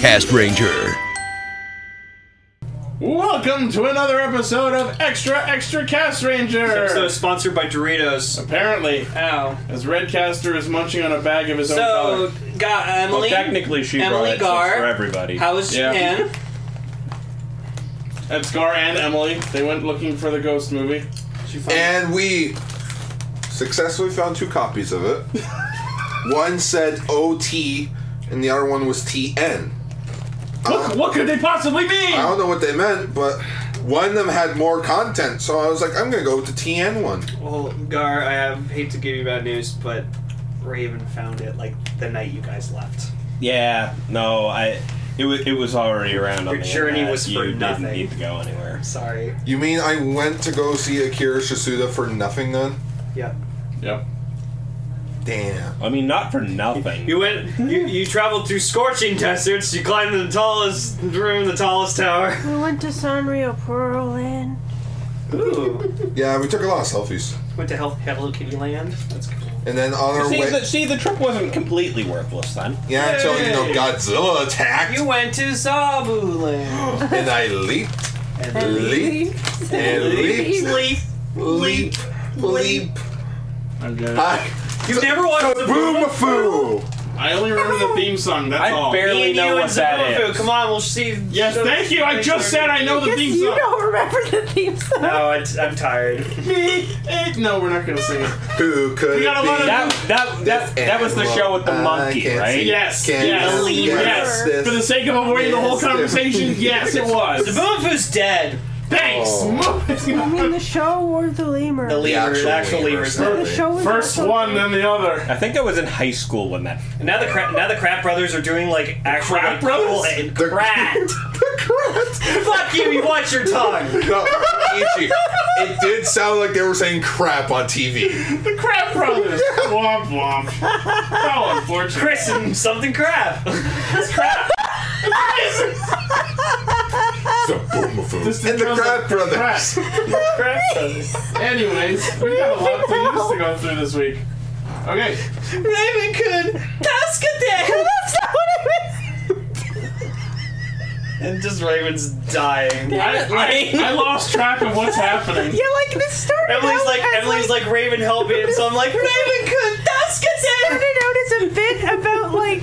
Cast Ranger. Welcome to another episode of Extra Cast Ranger. This episode is sponsored by Doritos. Apparently, Ow. as Redcaster is munching on a bag of his own color. So, got Emily. Well, technically, she brought it Gar. for everybody. How was Japan? That's Gar and Emily. They went looking for the Ghost movie. And we successfully found 2 copies of it. One said OT, and the other one was TN. What could they possibly mean? I don't know what they meant, but one of them had more content, so I was like, I'm gonna go with the TN one. Well, Gar, I hate to give you bad news, but Raven found it like the night you guys left. Yeah, no, it was already around on Your the journey internet. was for you nothing. Didn't need to go anywhere. Sorry. You mean I went to go see Akira Shisuda for nothing then? Yep. Yep. Damn. I mean, not for nothing. You went. You traveled through scorching deserts. You climbed the tallest room, the tallest tower. We went to Sanrio Pearl Land. Ooh. Yeah, we took a lot of selfies. Went to Hello Kitty Land. That's cool. And then on our way... The trip wasn't completely worthless then. Yeah, until, Godzilla attacked. You went to Zabu Land. And I leaped. And Leaped. And leaped. Leap. I'm good. You've never watched Kaboom-a-foo! I only remember the theme song, that's I all. barely know what that is. Come on, we'll see. Yes, thank you. I just said I know the Guess theme you song. don't remember the theme song. No, I'm tired. No, we're not going to sing it. Who could We got a it lot be? of- That was the show with the monkey, right? Yes, Can't yes, guess yes. this. For the sake of avoiding the whole Yes, conversation, yes, it was. Zabufu's dead. Thanks. I mean the show or the lemur? The lemur, the actual lemur's lemur. The dead. show was First also- one, then the other. I think I was in high school when that... And now the Crap Brothers are doing like actual Crap like, Brothers? cool and Krat. Fuck you! You watch your tongue. No, Ichi, it did sound like they were saying crap on TV. The Crap Brothers. Womp womp. How unfortunate. Chris and something crap. It's crap. Just And the sounds Crap like Brothers. Crap Brothers. Anyways, we've got a lot of news to go through this week. Okay. Raven could Tascadale. That's not what I meant. And just Raven's dying. I lost track of what's happening. Yeah, like this started Emily's out like as, Emily's like Raven help me, and so I'm like Raven could Tascadale. started out as a bit about like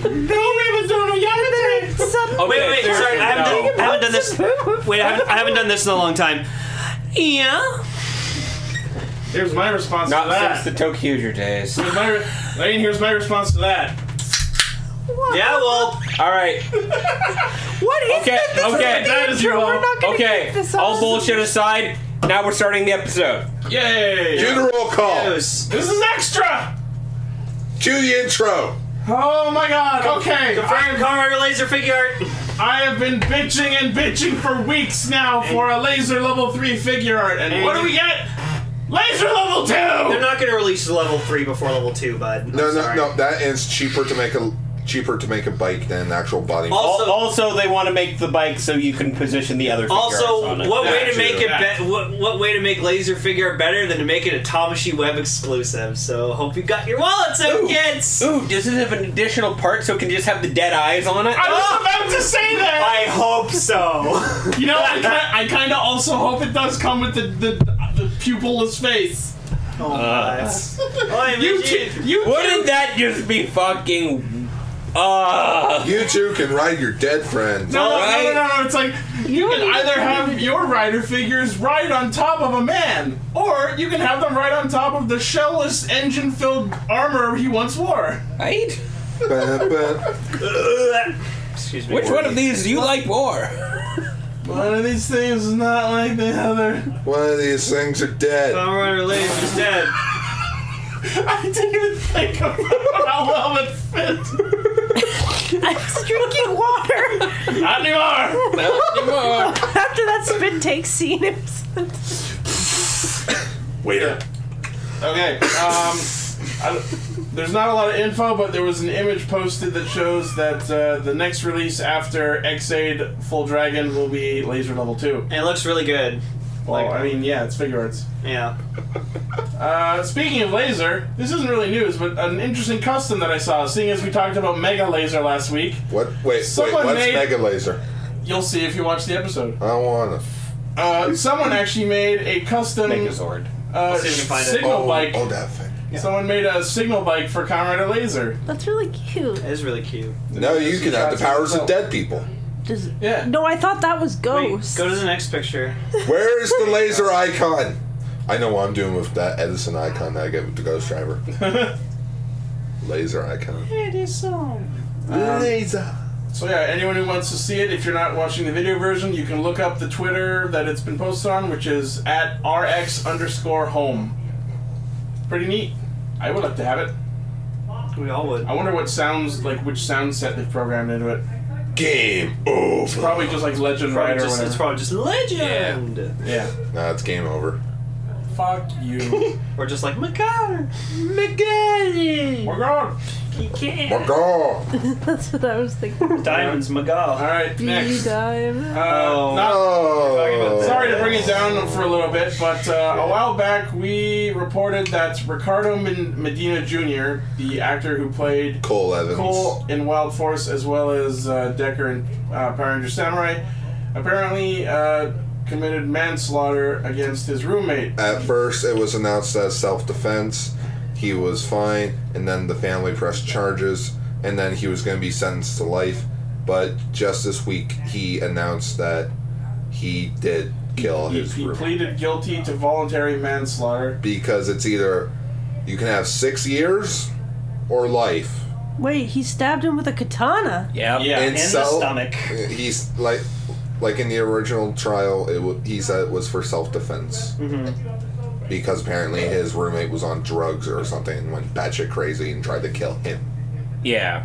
Wait, sorry, I haven't done this. Wait, I haven't done this in a long time. Yeah. Here's my response to Not that. since the Tokyo days. Here's my response to that. Yeah, well, All right. What is Okay, this? This is okay. the That is your intro. We're vote. not gonna Okay, keep this all on. bullshit aside, now we're starting the episode. Yay! Do the roll call. news. This is extra! Cue the intro. Oh my god, okay. Confirm Car Laser Figure Art. I have been bitching for weeks now for a laser level 3 figure art, and what do we get? Laser level 2! They're not going to release level 3 before level 2, bud. No, Sorry. that is cheaper to make a bike than an actual body. Also, they want to make the bike so you can position the other figure arts Also, on it. what way That to make too. it what way to make Laser Figure Art better than to make it a Tamashii Web exclusive? So hope you got your wallets out, kids. Ooh, does it have an additional part so it can just have the dead eyes on it? I was about to say that! I hope so. You know, I kind of also hope it does come with the pupilless face. Oh my. Wouldn't that just be fucking... You two can ride your dead friends. No, Right? no. It's like you can either have your rider figures ride on top of a man, or you can have them ride on top of the shellless, engine-filled armor he once wore. Right? Excuse me. Which one of these do you like more? One of these things is not like the other. One of these things are dead. Power Runner Laser's dead. I didn't even think about how well it fit. I was drinking water Not anymore. Not anymore. after that spit take scene. It was Waiter. Okay. There's not a lot of info, but there was an image posted that shows that the next release after Xaid Full Dragon will be Laser Level 2. And it looks really good. Well, I mean, yeah, it's figure arts. Yeah. Speaking of laser, this isn't really news, but an interesting custom that I saw, seeing as we talked about Mega Laser last week. What's Someone made- Mega Laser? You'll see if you watch the episode. I don't want to. Someone actually made a custom Megazord. See if we can find it. signal bike. Oh, that thing. Someone made a signal bike for Kamen Rider Laser. That's really cute. It is really cute. No, you can have the powers of dead people. Does, Yeah. No, I thought that was Wait, Ghost. go to the next picture. Where is the laser icon? I know what I'm doing with that Edison icon that I get with the Ghost Driver. Laser icon. Laser. So yeah, anyone who wants to see it, if you're not watching the video version, you can look up the Twitter that it's been posted on, which is at @RX_home. Pretty neat. I would like to have it. We all would. I wonder what sounds like, which sound set they've programmed into it. Game over. Probably just like Legend Rider or It's whatever. probably just legend. Yeah. Nah, it's game over. Fuck you. Or just like Macar. We're gone. He can't. My God. That's what I was thinking. Diamonds All Magal. right, next. Diamond. Oh. Not talking about Oh. Sorry to bring it down for a little bit, but a while back we reported that Ricardo Medina Jr., the actor who played Cole Evans. Cole in Wild Force as well as Decker in Power Ranger Samurai, apparently committed manslaughter against his roommate. At first, it was announced as self-defense. He was fine, and then the family pressed charges, and then he was going to be sentenced to life. But just this week, he announced that he did kill his He roommate. pleaded guilty to voluntary manslaughter. Because it's either you can have 6 years or life. Wait, he stabbed him with a katana. Yep. Yeah. And In the so- stomach. He's like in the original trial, he said it was for self-defense. Because apparently his roommate was on drugs or something and went batshit crazy and tried to kill him. Yeah.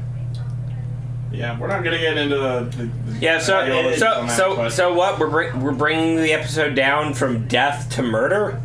Yeah, we're not gonna get into the Yeah. So ideologies on that, but- so what? We're bringing the episode down from death to murder.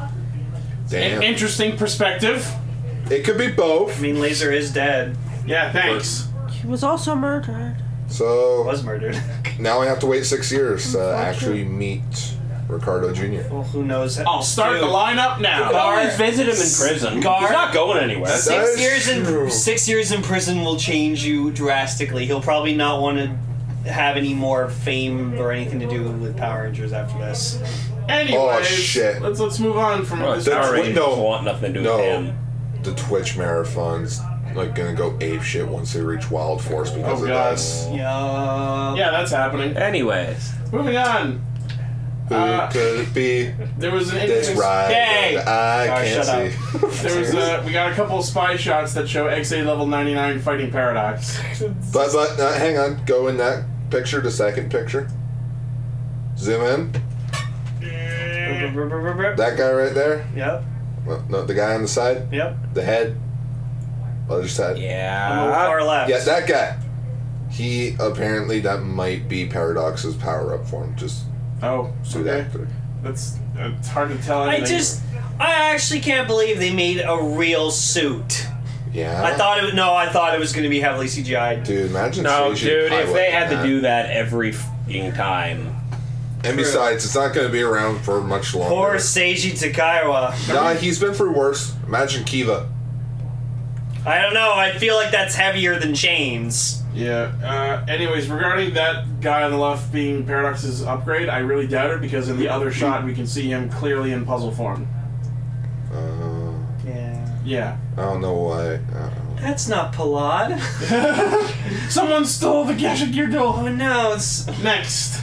Damn. An interesting perspective. It could be both. I mean, Laser is dead. Yeah, thanks. He was also murdered. So Was murdered. now I have to wait 6 years to actually meet Ricardo Jr. Well, who knows? I'll start the lineup now. Always visit him in prison. Gar- He's not going anywhere. That Six is years true. in 6 years in prison will change you drastically. He'll probably not want to have any more fame or anything to do with Power Rangers after this. Anyways, Oh, shit. let's move on from this. That's Power what- Rangers no. want nothing to do No. with him. The Twitch marathon's like gonna go ape shit once they reach Wild Force because Oh, of God. this. Yeah. Yeah, that's happening. Anyways. Moving on. Who could it be? There was an This interesting. ride Hey! that I can't shut see. There was we got a couple of spy shots that show XA level 99 fighting Paradox. But hang on, go in that picture, the second picture. Zoom in. That guy right there. Yep. No, the guy on the side. Yep. The head. Other side. On the Yeah. far left. Yeah, that guy. He apparently that might be Paradox's power up form. Just Oh, see okay. that. It's hard to tell. I anything. actually can't believe they made a real suit. Yeah. I thought it was going to be heavily CGI'd. Dude, imagine. No, Seiji dude. If they piloting had to that. do that every fucking time. And besides, it's not going to be around for much longer. Poor Seiji Takaiwa. Nah, he's been through worse. Imagine Kiva. I don't know. I feel like that's heavier than chains. Yeah. Anyways, regarding that guy on the left being Paradox's upgrade, I really doubt it because in the other shot we can see him clearly in puzzle form. Yeah. Yeah. I don't know why. That's not Palad. Someone stole the Gasha Gear Duel. Oh no, it's. Next.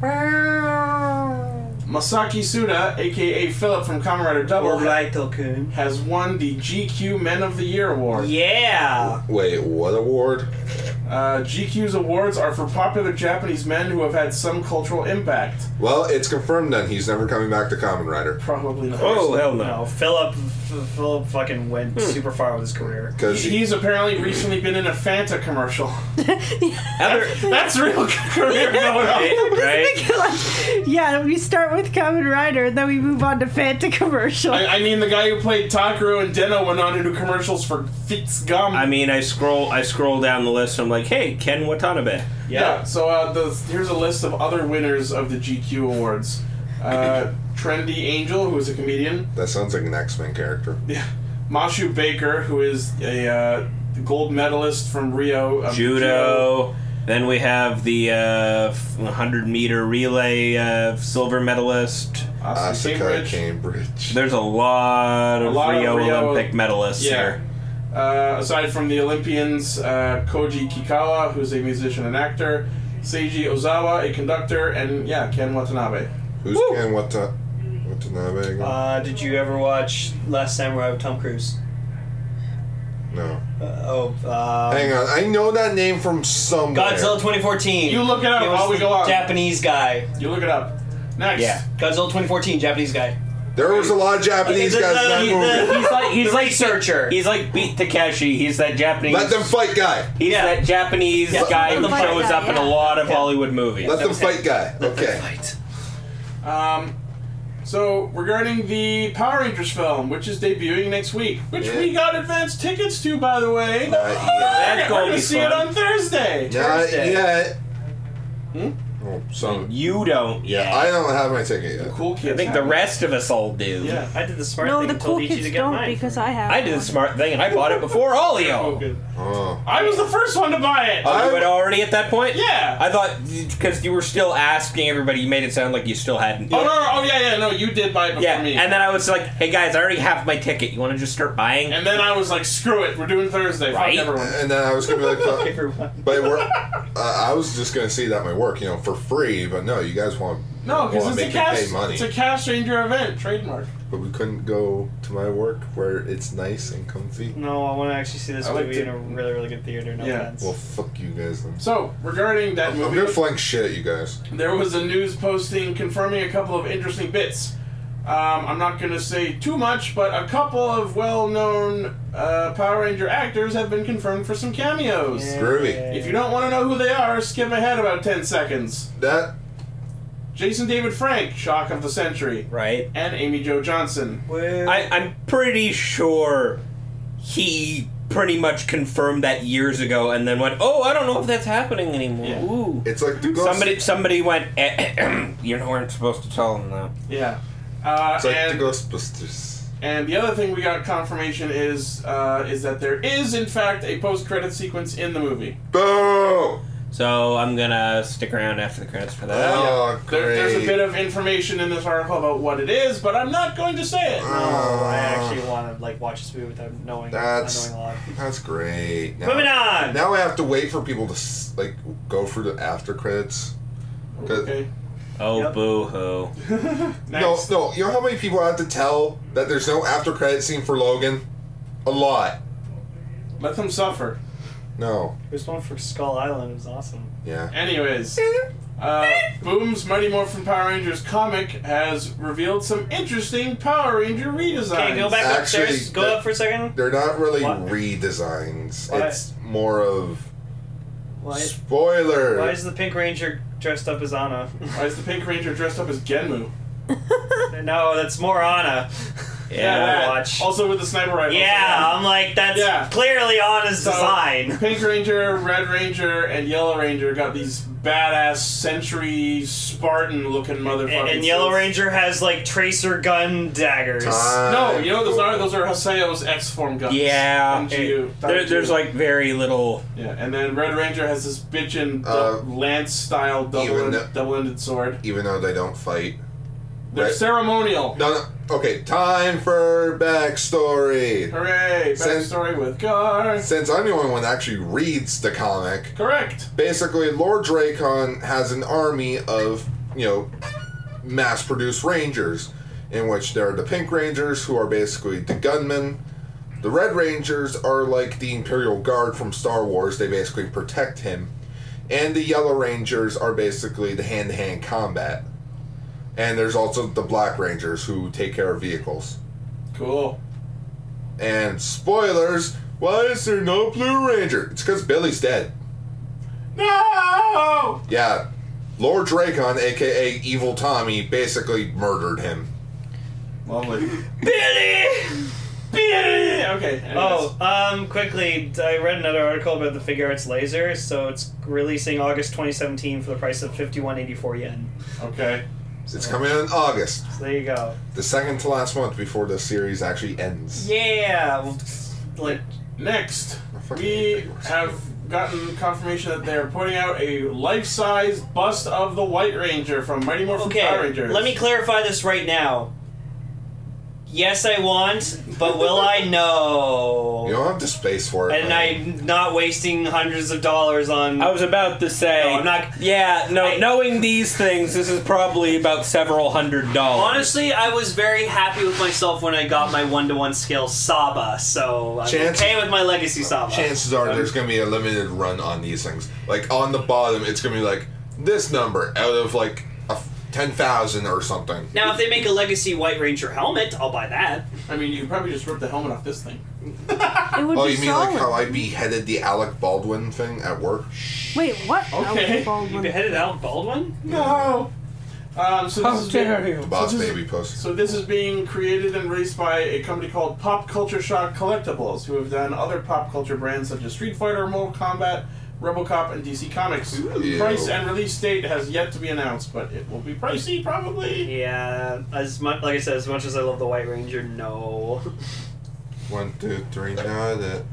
Masaki Suda, aka Philip from Kamen Rider Double, Alright, Kun. has won the GQ Men of the Year award. Yeah. Wait, what award? GQ's awards are for popular Japanese men who have had some cultural impact. Well, it's confirmed then he's never coming back to Kamen Rider. Probably not. Oh, hell No, no. Philip fucking went super far with his career. Because He's apparently recently been in a Fanta commercial. Other, That's real career going on. right? Yeah, we start with Kamen Rider and then we move on to Fanta commercial. I mean, the guy who played Takaru and Deno went on to do commercials for Fitz Gum. I mean, I scroll down the list and I'm like, hey, Ken Watanabe. Yeah, so here's a list of other winners of the GQ awards. Trendy Angel, who is a comedian. That sounds like an X-Men character. Yeah. Mashu Baker, who is a gold medalist from Rio. Judo. Then we have the 100-meter relay silver medalist. Asuka Cambridge. There's a lot of Rio Olympic medalists here. Aside from the Olympians, Koji Kikawa, who's a musician and actor, Seiji Ozawa, a conductor, and Ken Watanabe. Who's Ken Watanabe again? Did you ever watch Last Samurai with Tom Cruise? No. Hang on, I know that name from somewhere. Godzilla 2014. You look it up while we go on. Japanese guy. You look it up. Next. Yeah. Godzilla 2014, Japanese guy. There was a lot of Japanese guys in that movie. He's like researcher. He's like Beat Takeshi. He's that Japanese. Let them fight guy. He's that Japanese guy who shows up in a lot of Hollywood movies. Let them fight guy. Okay. So, regarding the Power Rangers film, which is debuting next week, which we got advance tickets to, by the way. That's We're going going to to see it on Thursday. Not yet. Hmm? Oh, You don't. yeah, I don't have my ticket yet. Cool kids. I think the rest of us all do. Yeah. I did the smart No, thing the and told cool Ichi kids to get don't mine. because I have. I did the smart thing and I bought it before all of y'all. Good. Oh. I was the first one to buy it. Oh, you had already at that point? Yeah. I thought, because you were still asking everybody, you made it sound like you still hadn't. Oh, no, oh, yeah, no, you did buy it before Yeah, me. and then I was like, hey guys, I already have my ticket. You want to just start buying? And then I was like, screw it, we're doing Thursday. Right. Fuck everyone. And then I was gonna be like, Everyone. but I was just gonna see that might work, for free. But no, you guys want No, because make it's me a pay Cash, money. it's a Cash Ranger event, trademark. But we couldn't go to my work where it's nice and comfy. No, I want to actually see this I like movie to- in a really, really good theater. No Yeah. offense. Well, fuck you guys then. So, regarding that I'm movie, gonna flank shit at you guys. there was a news posting confirming a couple of interesting bits. I'm not going to say too much, but a couple of well-known Power Ranger actors have been confirmed for some cameos. Yeah. Groovy. If you don't want to know who they are, skip ahead about 10 seconds. That Jason David Frank, Shock of the Century, Right? and Amy Jo Johnson. I'm pretty sure he pretty much confirmed that years ago and then went, oh, I don't know if that's happening anymore. Yeah. Ooh. it's like the ghost. Somebody went, you weren't supposed to tell him that. Yeah. It's like and, the Ghostbusters. and the other thing we got confirmation is that there is, in fact, a post-credit sequence in the movie. Boo! So I'm gonna stick around after the credits for that. Oh, great. There's a bit of information in this article about what it is, but I'm not going to say it. No, I actually want to watch this movie without knowing. That's not knowing a lot. That's great. Now, Moving on. Now I have to wait for people to go through the after credits. Okay. Oh, Yep. boo-hoo. Next. No. You know how many people I have to tell that there's no after credit scene for Logan? A lot. Let them suffer. No. There's one for Skull Island. It was awesome. Yeah. Anyways, Boom's Mighty Morphin Power Rangers comic has revealed some interesting Power Ranger redesigns. Okay, go back Actually, upstairs. Go up for a second. They're not really What? redesigns. What? It's more of Why spoiler. is the Pink Ranger dressed up as Anna? Why is the Pink Ranger dressed up as Genmu? No, that's more Anna. that. Watch. Also with the sniper rifle. Yeah, I'm like, that's Yeah. clearly Anna's So, design. Pink Ranger, Red Ranger, and Yellow Ranger got these badass century Spartan-looking motherfuckers. And Yellow Ranger has like tracer gun daggers. No, you know what those are? Those are Haseo's X-form guns. Yeah. And Gyu. There's like very little... Yeah, and then Red Ranger has this bitchin' lance-style even double-ended sword. Even though they don't fight. They're Right. ceremonial. No. Okay, time for backstory. Hooray! Backstory with Gar. Since I'm the only one that actually reads the comic, Correct. basically Lord Dracon has an army of, mass-produced Rangers, in which there are the Pink Rangers, who are basically the gunmen. The Red Rangers are like the Imperial Guard from Star Wars. They basically protect him. And the Yellow Rangers are basically the hand-to-hand combat. And there's also the Black Rangers, who take care of vehicles. Cool. And spoilers, why is there no Blue Ranger? It's because Billy's dead. No! Yeah, Lord Dracon, aka Evil Tommy, basically murdered him. Lovely. Billy! Billy! Okay. anyways. Quickly, I read another article about the Figure Arts Laser, so it's releasing August 2017 for the price of 51.84 yen. Okay. It's coming out in August. So there you go. The second to last month before the series actually ends. Yeah. Like, Next, fucking we hate figures. have gotten confirmation that they're putting out a life-size bust of the White Ranger from Mighty Morphin Power okay, Rangers. let me clarify this right now. Yes, I want, but will I? No. You don't have the space for it. And man. I'm not wasting hundreds of dollars on. I was about to say. No, I'm not- Yeah, knowing these things, this is probably about several $100. Honestly, I was very happy with myself when I got my 1-to-1 scale Saba, so I'm okay with my Legacy Saba. Chances are there's going to be a limited run on these things. Like, on the bottom, it's going to be like, this number out of, like, 10,000 or something. Now, if they make a Legacy White Ranger helmet, I'll buy that. I mean, you could probably just rip the helmet off this thing. It would Oh, be you mean solid. like how I beheaded the Alec Baldwin thing at work? Wait, what? Okay. Oh, Baldwin. You beheaded Alec Baldwin? No. So How this is dare being, you. The Boss so this is- Baby post. So this is being created and released by a company called Pop Culture Shock Collectibles, who have done other pop culture brands such as Street Fighter, Mortal Kombat, RoboCop, and DC Comics. Ew. Price and release date has yet to be announced, but it will be pricey probably. Yeah, as much like I said, as much as I love the White Ranger, no. 1, 2, 3, got it.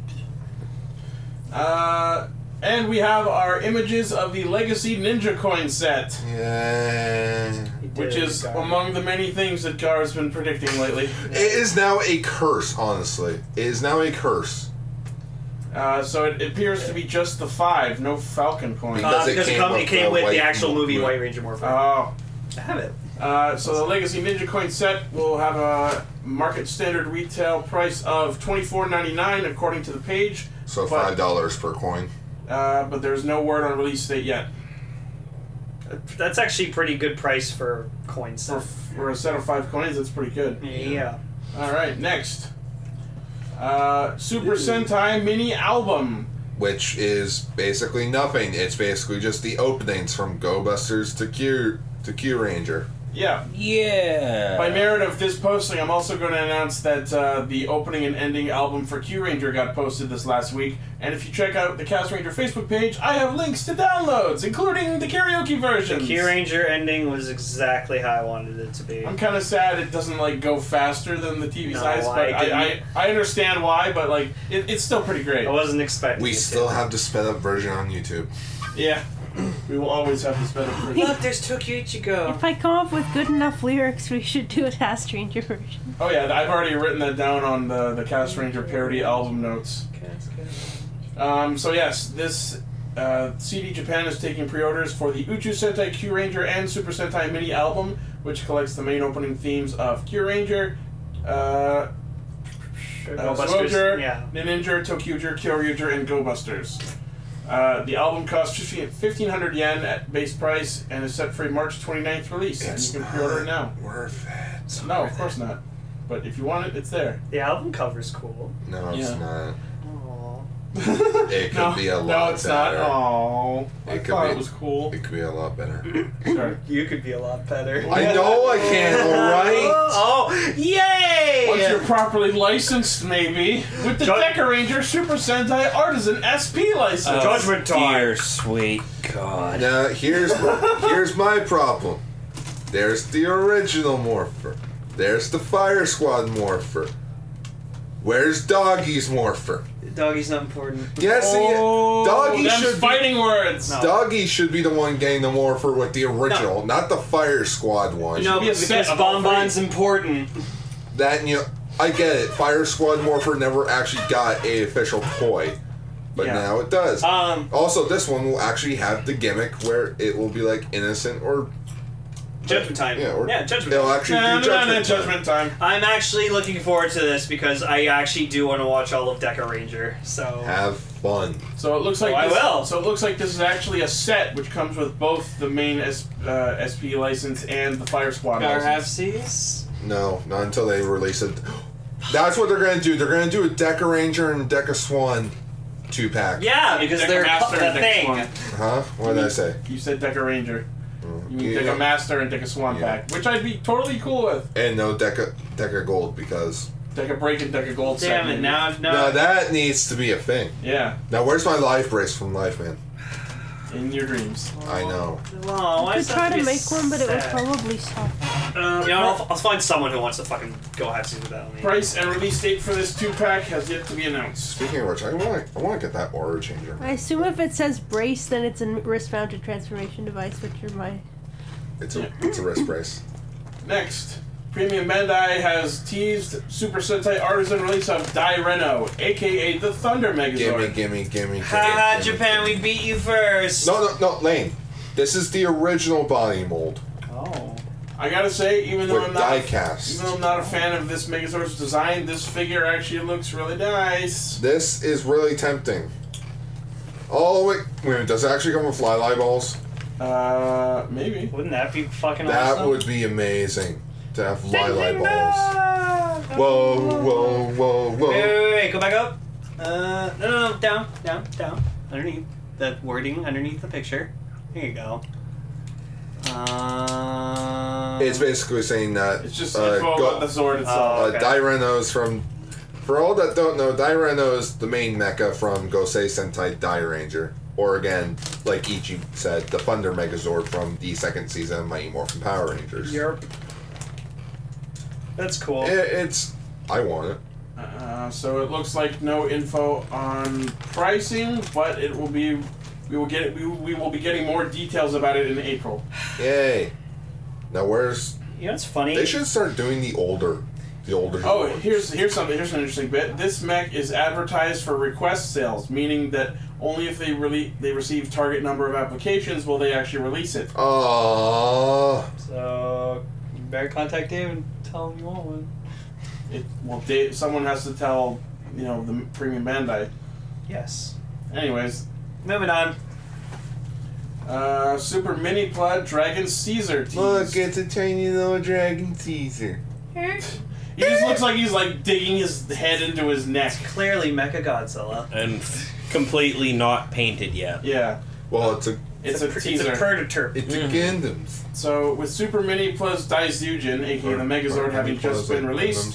And we have our images of the Legacy Ninja Coin set, Yeah. which is among the many things that Gar's been predicting lately. It is now a curse, honestly. It is now a curse. So it appears to be just the 5, no Falcon coin. Because it came with the with the White actual movie Ranger. White Ranger Morphin. Oh. I have it. So the Legacy Ninja Coin set will have a market standard retail price of $24.99 according to the page. So But- $5 per coin. But there's no word on release date yet. That's actually a pretty good price for coins. For a set of 5 coins, that's pretty good. Yeah. Alright, next. Super Sentai mini album. Which is basically nothing. It's basically just the openings from Go Busters to Q Ranger. Yeah. Yeah. By merit of this posting, I'm also going to announce that the opening and ending album for Q Ranger got posted this last week. And if you check out the Cast Ranger Facebook page, I have links to downloads, including the karaoke versions. The Q Ranger ending was exactly how I wanted it to be. I'm kind of sad it doesn't like go faster than the TV No, size, but I understand why. But like it's still pretty great. I wasn't expecting We it still to. have the sped up version on YouTube. Yeah, we will always have this better version. Look, there's Tokyo Ichigo. If I come up with good enough lyrics, we should do a Cast Ranger version. Oh yeah, I've already written that down on the Cast Ranger parody album notes. So yes, this CD Japan is taking pre-orders for the Uchu Sentai Q Ranger and Super Sentai mini album, which collects the main opening themes of Q Ranger, Zoger, Yeah. Ninja, Tokyuger, Kyoryuger, and Go Busters. The album costs 1,500 yen at base price and is set for a March 29th release. And you can pre-order it now. Worth it. No, of course not. But if you want it, it's there. The album cover's cool. No, it's Yeah. not. Aww. It could be a lot No, it's better. not. Oh, I It could thought be- it was cool. It could be a lot better. Sorry. You could be a lot better. I know I can, alright? Oh, yay! Once you're properly licensed, maybe, with the Deca Ranger Super Sentai Artisan SP license. Judgment time. Dear sweet God. Now, here's my problem. There's the original Morpher. There's the Fire Squad Morpher. Where's Doggy's Morpher? Doggy's not important. Yes, Oh, Doggy them's should fighting words. No. Doggy should be the one getting the Morpher with the original, not the Fire Squad one. No, be a set because of all Bonbon's important. That, I get it. Fire Squad Morpher never actually got a official toy, but Yeah. now it does. Also, This one will actually have the gimmick where it will be like innocent or Judgment time. yeah, or Judgment It'll time. actually No, do Judgment Time. Judgment Time. I'm actually looking forward to this because I actually do want to watch all of Deca Ranger. So Have fun. So it looks like I this, will. So it looks like this is actually a set which comes with both the main SP license and the Fire Squad license. RFCs. No, not until they release it. That's what they're gonna do. They're gonna do a Deca Ranger and Deca Swan 2-pack. Yeah, because Deca they're Master the and Deca thing. Swan. Huh? What did I say? You said Deca Ranger. You mean Yeah. Deca Master and Deca Swan Yeah. pack, which I'd be totally cool with. And no Deca Gold because Deca Break and Deca Gold set. Damn it! maybe. Now, now that needs to be a thing. Yeah. Now where's my life brace from Life Man? in your dreams. I know. Oh, why I does could it have try to be make one, but it would sad? probably suck. I'll find someone who wants to fucking go have sex without me. Price and release date for this 2-pack has yet to be announced. Speaking of which, I want to get that aura changer. I assume if it says brace, then it's a wrist-mounted transformation device, which are my... It's a wrist brace. Next, Premium Bandai has teased Super Sentai Artisan release of Daireno, aka the Thunder Megazord. Gimme. Haha, Japan, we beat you first. No, Lane. This is the original body mold Oh. I gotta say, even though with die cast. I'm not a fan of this Megazord's design, this figure actually looks really nice. This is really tempting. Oh wait, does it actually come with fly balls? Maybe. Wouldn't that be fucking That awesome? would be amazing to have fly balls. Whoa. Wait, go back up. No, down. Underneath the wording, underneath the picture. There you go. It's basically saying that It's just info about the Zord itself. okay. Daireno's from. For all that don't know, Daireno is the main mecha from Gosei Sentai Dairanger. Or again, like Ichi said, the Thunder Megazord from the second season of Mighty Morphin Power Rangers. Yerp. That's cool. It's. I want it. So it looks like no info on pricing, but it will be. We will be getting more details about it in April. Yay! Now where's? You know what's funny? They should start doing the older. Oh, here's something. Here's an interesting bit. This mech is advertised for request sales, meaning that only if they receive target number of applications will they actually release it. Aww. So you better contact Dave and tell him you want one. Someone has to tell the Premium Bandai. Yes. Anyways, Moving on. Super Mini Plot Dragon Caesar tease. Look, it's a tiny little dragon Caesar. He just looks like he's like digging his head into his neck. Clearly Mecha Godzilla. And completely not painted yet. Yeah, Well, it's a it's a teaser. It's a predator. it's a Gundams. So with Super Mini plus Daizujin, aka the Megazord, having just been released,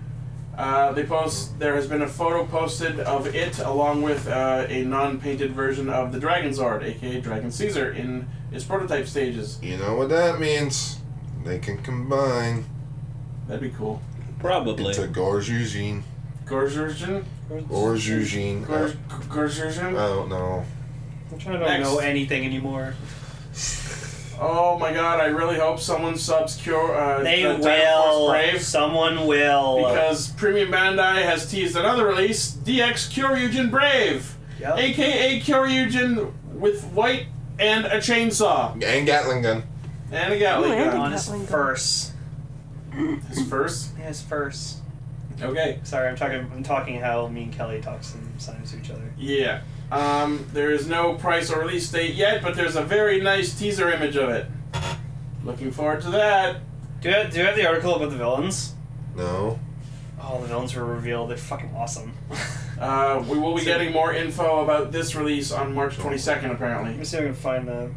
there has been a photo posted of it along with a non-painted version of the Dragon Zord, aka Dragon Caesar, in its prototype stages. You know what that means? They can combine. That'd be cool. Probably. It's a Gorjujin. Gorzurjin? Gorjujin. Gorzurjin? I don't know. I'm trying to know anything anymore. Oh my god, I really hope someone subs Cure. They Dino Force will. Brave. Someone will. Because Premium Bandai has teased another release, DX Kyoryujin Brave, Yep. aka Kyoryujin with white and a chainsaw And Gatling gun. and a Gatling Ooh, and gun. On his Gatling gun. first. His first. Yeah, his first. Okay. Sorry, I'm talking how me and Kelly talk sometimes to each other. Yeah. There is no price or release date yet, but there's a very nice teaser image of it. Looking forward to that. Do you have the article about the villains? No. Oh, the villains were revealed. They're fucking awesome. We will be getting more info about this release on March 22nd, Let apparently. me see if I can find that.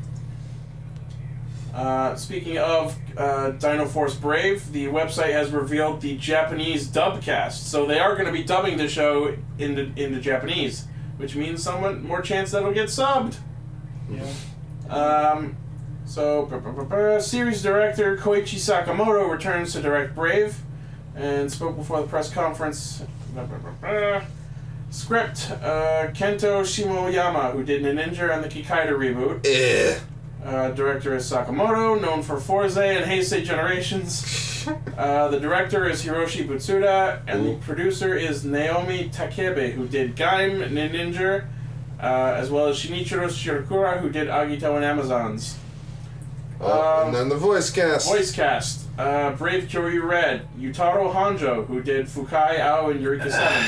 Speaking of Dino Force Brave, the website has revealed the Japanese dub cast. So they are going to be dubbing the show into Japanese, which means more chance that it'll get subbed. Yeah. Series director Koichi Sakamoto returns to direct Brave and spoke before the press conference. Script, Kento Shimoyama, who did Ninja and the Kikaida reboot. Director is Sakamoto, known for Forze and Heisei Generations. The director is Hiroshi Butsuda, and the producer is Naomi Takebe, who did Gaim, Ninja, as well as Shinichiro Shirokura, who did Agito and Amazons. And then the voice cast. Voice cast. Brave Kyoryu Red, Yutaro Hanjo, who did Fukai, Ao, and Eureka 7.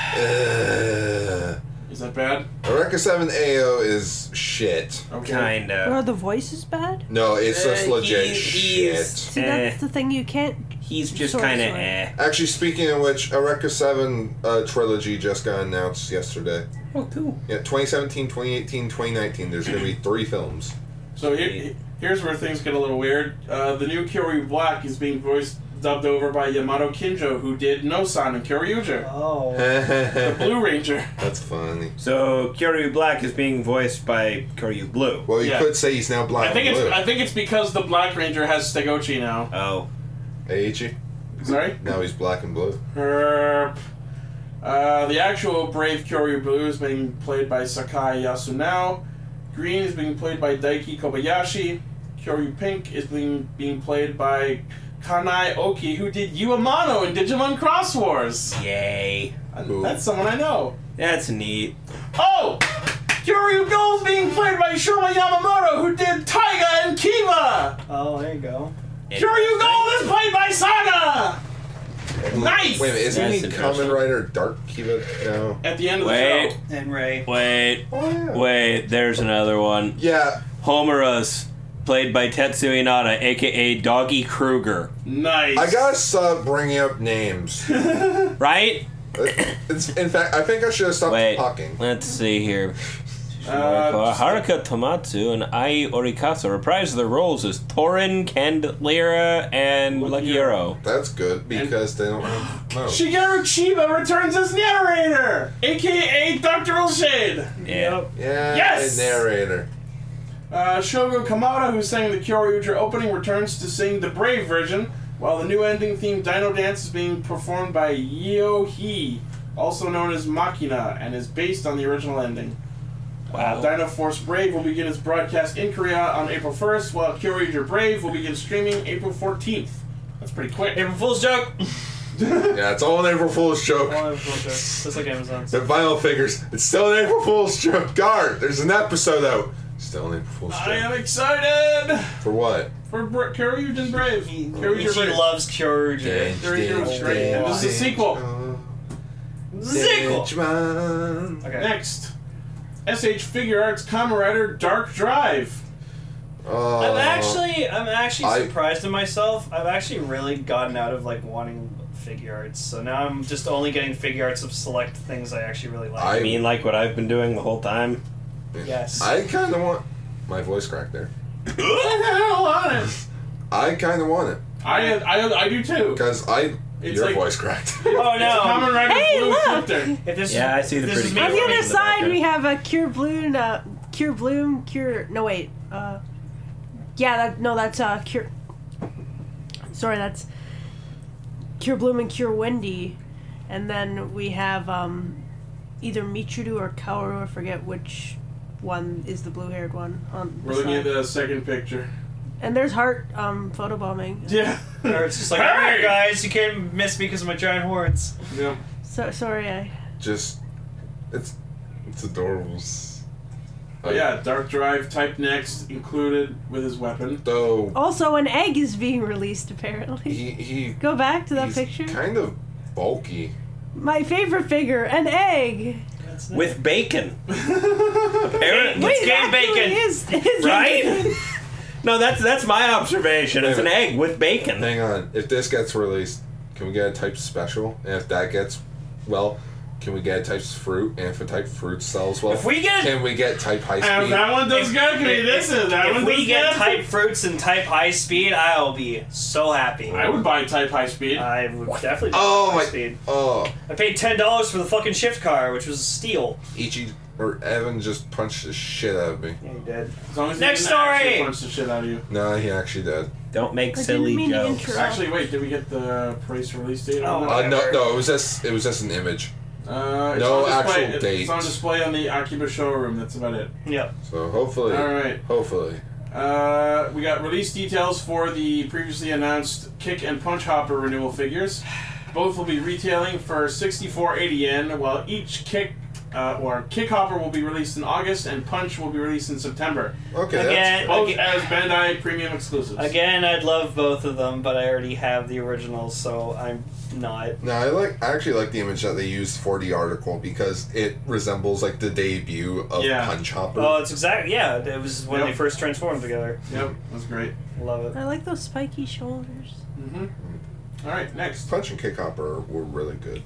Is that bad? Eureka 7 AO is shit. Okay. Kinda. Are the voices bad? No, it's just legit he's- shit. See, that's the thing you can't... He's just Sorry, kinda sorry. Actually, speaking of which, Eureka 7 trilogy just got announced yesterday. Oh, cool. Yeah, 2017, 2018, 2019. There's going to be 3 films. So here's where things get a little weird. The new Kyoryu Black is being voiced dubbed over by Yamato Kinjo, who did Nosan and Kyoryuger, Oh. the Blue Ranger. That's funny. So Kyoryu Black is being voiced by Kyoryu Blue. Well, you Yeah. could say he's now black I think and blue. I think it's because the Black Ranger has Stegochi now. Oh. Aichi. Sorry? Now he's black and blue. Herp. The actual Brave Kyoryu Blue is being played by Sakai Yasunao. Green is being played by Daiki Kobayashi. Kyoryu Pink is being played by Kanai Oki, who did Yuamano in Digimon Cross Wars. Yay. Who? That's someone I know. That's neat. Oh! Kyoryu Gold being played by Shoma Yamamoto, who did Taiga and Kiva! Oh, there you go. Kyoryu Gold is played by Saga! Nice! Wait a minute, isn't That's he interesting. Kamen Rider Dark Kiva now? At the end of Wait. the show. And Ray. Wait. Oh, yeah. Wait, there's another one. Yeah. Homerus, played by Tetsuya Inada, aka Doggy Kruger. Nice. I gotta stop bringing up names. Right? It's, in fact, I think I should have stopped Wait. talking. Let's see here. Just- Haruka Tomatsu and Ai Orikasa reprise their roles as Torin, Candelera, and Lucky Lucky That's good because they don't have no. Shigeru Chiba returns as narrator, aka Dr. O'Shade. Yeah. Yeah, Yes! narrator. Shogo Kamada, who sang the Kyoryuger opening, returns to sing the Brave version, while the new ending theme Dino Dance is being performed by Yeo Hee, also known as Machina, and is based on the original ending. Wow. Dino Force Brave will begin its broadcast in Korea on April 1st, while Kyoryuger Brave will begin streaming April 14th. That's pretty quick. April Fool's joke. Yeah, it's all an April Fool's joke. Oh, April Fool's joke. Just like Amazon's. The vinyl figures. It's still an April Fool's joke. Guard, there's an episode out. Still an April Fool's I am joke. excited For what? for Kyoryuger Brave. Kyoryuger He Brave. loves Kyoryuger. Kyoryuger was great. And this is a sequel. Sequel. Digimon. Okay. Next, SH Figure Arts Kamen Rider Dark Drive. Oh, I'm actually I- surprised in myself. I've actually really gotten out of like wanting figure arts, so now I'm just only getting figure arts of select things I actually really like. I- I mean, like what I've been doing the whole time. Yes. I kind of want my voice cracked there. I I kind of want it do too. because It's your like- voice cracked. Oh Kamen no! Rider Hey, Blue look! Twitter. If this Yeah, I see the this pretty is me On the Maybe other running- in the side, background. we have a Cure Bloom, Cure. No wait. Yeah, that's Cure. Sorry, that's Cure Bloom and Cure Wendy, and then we have either Michiru or Kaoru. I forget which one is the blue-haired one on the We're looking at side. the second picture. And there's Heart photobombing. Yeah. Or it's just like, Hey! alright guys, you can't miss me because of my giant horns. Yep. So sorry, Just, it's adorable. But yeah, Dark Drive type next included with his weapon. Though Also, an egg is being released. Apparently, he go back to that he's picture. kind of bulky. My favorite figure, an egg. With bacon. Apparently. Wait, It's it game actually bacon. is Right? No, that's my observation. It's an egg with bacon. Hang on, if this gets released, can we get a type special? And if that gets well, can we get a type fruit? And if a type fruit sells well, If we get- can we get type high And speed? that one does good. If we get type fruits and type high speed, I'll be so happy. I would buy type high speed. I would definitely buy Oh high my! speed. Oh, I paid $10 for the fucking shift car, which was a steal. Ichi or Evan just punched the shit out of me. Yeah, you did. As long as he Next didn't actually story! punch the shit out of you. No, he actually did. Don't make I silly didn't mean to jokes. interrupt. Actually, wait. Did we get the price release date on Oh, that? No, it was just an image. It's No on display. actual date. It's on display on the Akiba showroom. That's about it. Yep. So hopefully, All right. We got release details for the previously announced Kick and Punch Hopper renewal figures. Both will be retailing for 64.80 yen, while each Kick Hopper will be released in August and Punch will be released in September. okay. Again, Both as Bandai Premium exclusives. Again, I'd love both of them, but I already have the originals, so I'm not. No, I actually like the image that they used for the article because it resembles like the debut of Yeah. Punch Hopper. Oh, it's exactly, yeah, it was when Yep. they first transformed together. Yep, that's great. Love it. I like those spiky shoulders. Mm-hmm. All right, next. Punch and Kick Hopper were really good.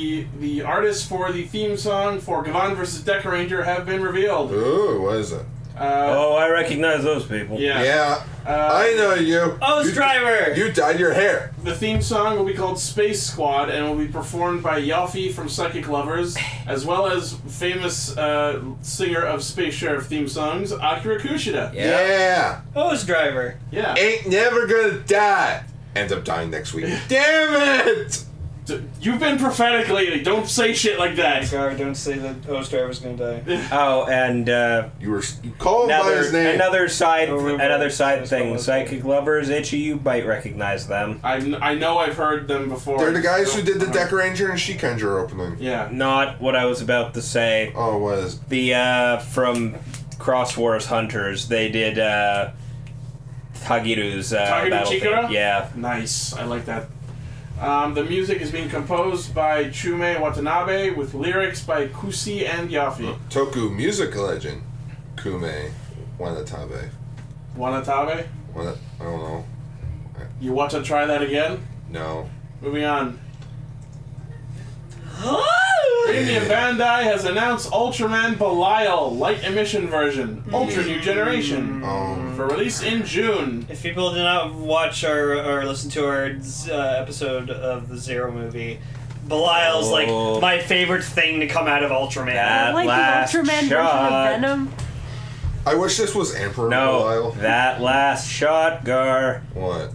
The artists for the theme song for Gavan vs. Deca Ranger have been revealed. Ooh, what is it? Oh, I recognize those people. Yeah. I know you. O's Driver! You dyed your hair. The theme song will be called Space Squad and will be performed by Yalfi from Psychic Lovers, as well as famous singer of Space Sheriff theme songs, Akira Kushida. Yeah. O's Driver. Yeah. Ain't never gonna die. Ends up dying next week. Damn it! You've been prophetic lately. Don't say shit like that. Gar, don't say that O's Driver's gonna die. Oh, and You called him by his name. another side That's thing. what Psychic Lovers, Itchy, you might recognize them. I know I've heard them before. They're the guys who did the Deck Ranger and Shikanger opening. Yeah. Not what I was about to say. Oh, what is? The from Cross Wars Hunters, they did Tagiru's Tagiru battle Chikara? theme. Yeah. Nice. I like that. The music is being composed by Chume Watanabe with lyrics by Kusi and Yafi. Toku music legend Kume Wanatabe. Wanatabe? I don't know. You want to try that again? No. Moving on. Premium Bandai has announced Ultraman Belial Light Emission version, Ultra New Generation, for release in June. If people did not watch or listen to our episode of the Zero movie, Belial's like my favorite thing to come out of Ultraman. I like last the Ultraman shot. version of Venom. I wish this was Emperor No, Belial. that last shot, Gar. What?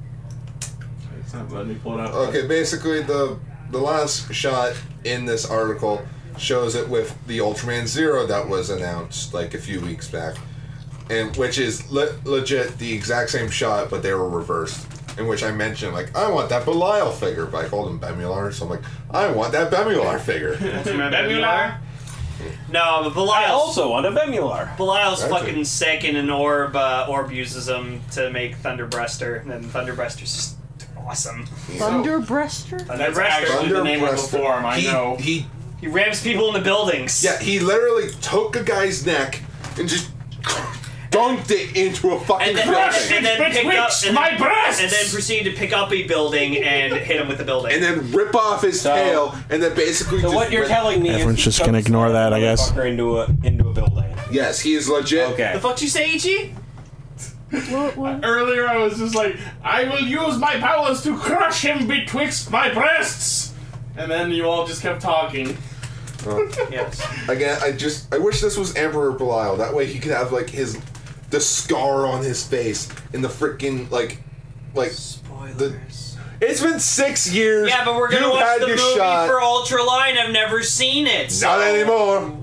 It's not letting me pull it up. Okay, basically the last shot in this article shows it with the Ultraman Zero that was announced like a few weeks back, and which is legit the exact same shot, but they were reversed. In which I mentioned like I want that Belial figure, but I called him Bemular, so I'm like I want that Bemular figure. Ultraman Bemular? No, but I also want a Bemular. Belial's That's fucking sick, and an orb uses him to make Thunderbreaster, and then Thunderbrester's just awesome. Thunderbreaster? That's actually the name of the form, I know. He rams people in the buildings. Yeah, he literally took a guy's neck and just dunked it into a fucking building. and then picked up my breasts! and then proceeded to pick up a building and hit him with the building. And then rip off his tail, and then basically So just what you're rip- telling me Everyone's is just gonna ignore that, I guess. Into a building. Yes, he is legit. Okay. The fuck did you say, Ichi? What? Earlier I was just like, I will use my powers to crush him betwixt my breasts! And then you all just kept talking. Yes. Again, I wish this was Emperor Belial. That way he could have like the scar on his face and the freaking like Spoilers. It's been 6 years. Yeah, but we're gonna You've watch had the your movie shot. for Ultraline. I've never seen it. So Not anymore.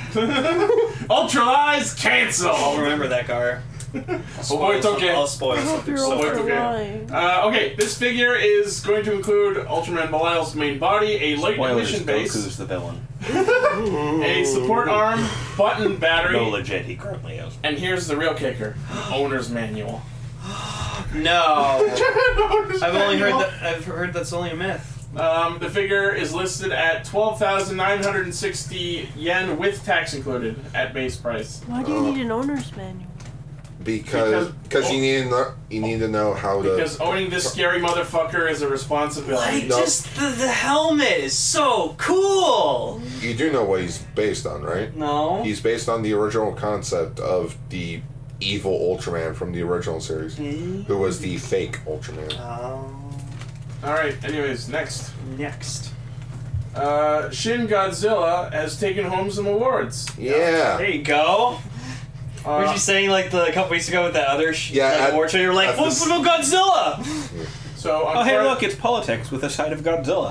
Ultralize cancel! I'll remember that, Gar. Oh boy, it's okay. I'll spoil I hope something. you're So it's okay. Ultraline. Okay, this figure is going to include Ultraman Belial's main body, a light emission base, Goku's the villain. a support arm, button battery, No, legit, he currently is. and here's the real kicker: owner's manual. No. I've heard that's only a myth. The figure is listed at 12,960 yen with tax included at base price. Why do you need an owner's manual? Because you need to know how to. Because owning this scary motherfucker is a responsibility. Like, just the helmet is so cool. You do know what he's based on, right? No. He's based on the original concept of the evil Ultraman from the original series, who was the fake Ultraman. Alright, anyways, next. Next. Shin Godzilla has taken home some awards. Yeah. There you go. Were you saying like a couple weeks ago with that other award show? You were like, at the "What's no Godzilla?" So on Oh, hey, Friday, look, it's politics with a side of Godzilla.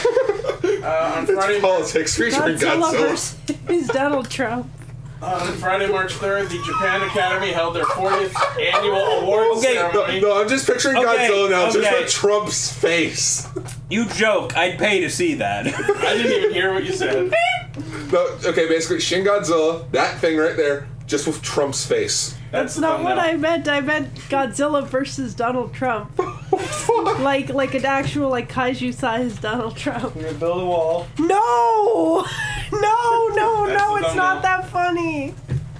on Friday, Politics featuring Godzilla. versus Donald Trump. on Friday, March 3rd, the Japan Academy held their 40th annual awards Okay, ceremony. No, I'm just picturing Okay, Godzilla now, just okay. with Trump's face. You joke. I'd pay to see that. I didn't even hear what you said. No, okay, basically Shin Godzilla, that thing right there, just with Trump's face. That's the not what thumbnail. I meant. I meant Godzilla versus Donald Trump. like an actual kaiju-sized Donald Trump. We're gonna build a wall. No! No, That's the it's thumbnail. not that funny.